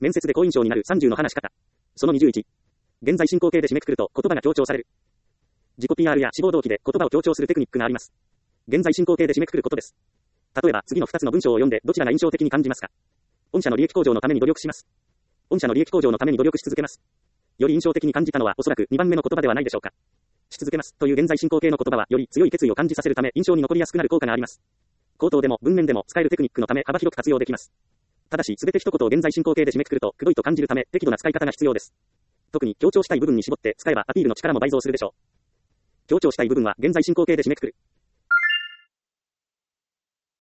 面接で好印象になる30の話し方。その21。現在進行形で締めくくると言葉が強調される。自己 PR や志望動機で言葉を強調するテクニックがあります。現在進行形で締めくくることです。例えば次の2つの文章を読んでどちらが印象的に感じますか。御社の利益向上のために努力します。御社の利益向上のために努力し続けます。より印象的に感じたのはおそらく2番目の言葉ではないでしょうか。し続けますという現在進行形の言葉はより強い決意を感じさせるため印象に残りやすくなる効果があります。口頭でも文面でも使えるテクニックのため幅広く活用できます。ただし全て一言を現在進行形で締めくくるとくどいと感じるため適度な使い方が必要です。特に強調したい部分に絞って使えばアピールの力も倍増するでしょう。強調したい部分は現在進行形で締めくくる。